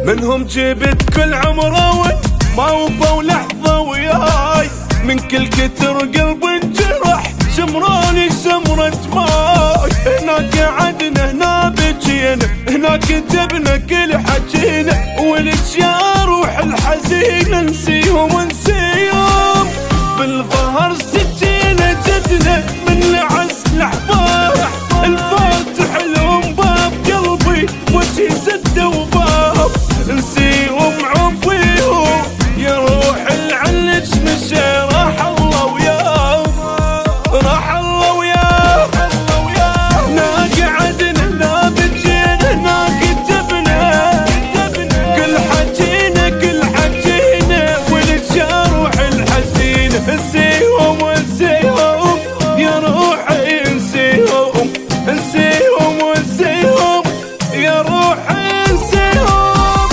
منهم جبت كل عمره ما وفوا لحظة وياي، من كل كتر قلب انجرح شمروني شمرة ماي. هناك قعدنا هنا بجينا، هناك كتبنا كل حجينا، ولك يا روح الحزينة نسيهم ونسيهم. بالظهر سجينا جدنا من العز الأحباب، الفاتح لهم باب قلبي وجهي سد وباب، نسيهم عفويهم يا روح العلج مشي راح الله وياه، راح الله وياه. هنا قعدنا هنا بجينا هنا كتبنا كل حجينا كل حجينا، ولك يا روح الحزينة نسيهم ونسيهم يا روحي نسيهم، نسيهم ونسيهم يا روحي نسيهم.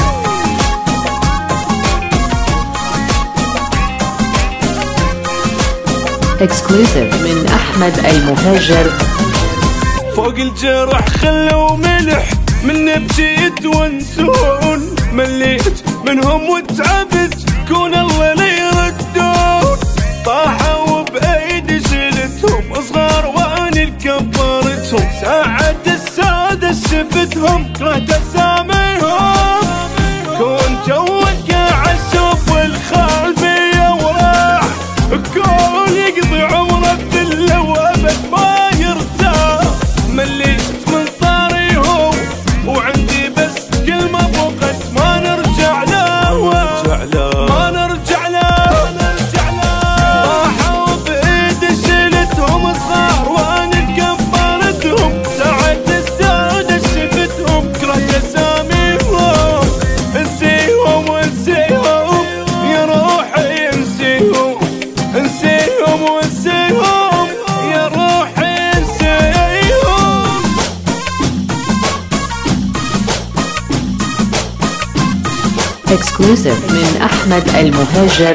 Exclusive من أحمد المهاجر. فوق الجرح خلوا ملح من بجيت ونسون، مليت منهم وتعبت كون الله لا يردون. طاحوا بأيدي شلتهم صغار واني كبرتهم، ساعة السادة شفتهم كرهت اساميهم. كون جوك عالشوف والخال بيا وراح، كون يقضي عمره بذله وابد ما يرتاح. مليت من طاريهم وعندي بس كلمة فقط ما نرجع له، ما نرجع له. طاحوا بإيدي شلتهم صغار وانا كبرتهم، ساعة السادة شفتهم كرهت اساميهم. نسيهم ونسيهم يا روحي نسيهم، نسيهم ونسيهم يا روحي نسيهم. Exclusive من أحمد المهاجر.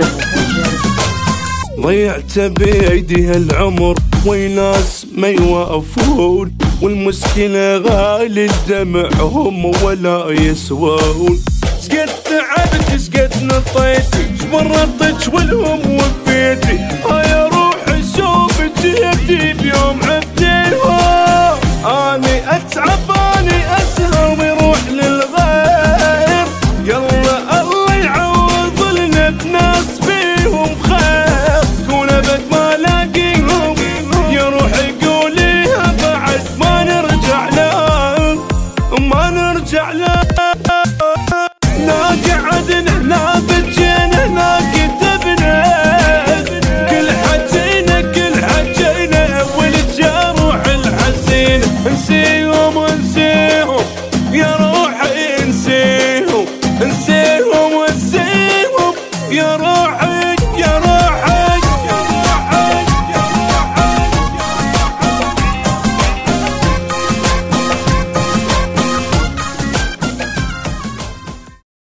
ضيعت بأيدي هالعمر ويناس ما يوقفون، والمشكلة غالي دمعهم ولا يسوون. شقد تعبت شقد نطيت شمرطت والهم وفيتي، هاي روحي شوف جيتي بيوم عفتيها. اني اتعب اني اسهر ويروح للغير، يلا الله يعوض لنا بناس بيهم خير. كون ابد ما لاقيهم يا روحي قوليها بعد ما نرجع له، ما نرجع له. هنا قعدنا هنا بجينا هنا كتبنا كل حجينا كل حجينا، ولك يا روح الحزينة نسيهم ونسيهم يا روحي نسيهم، نسيهم ونسيهم يا روحي.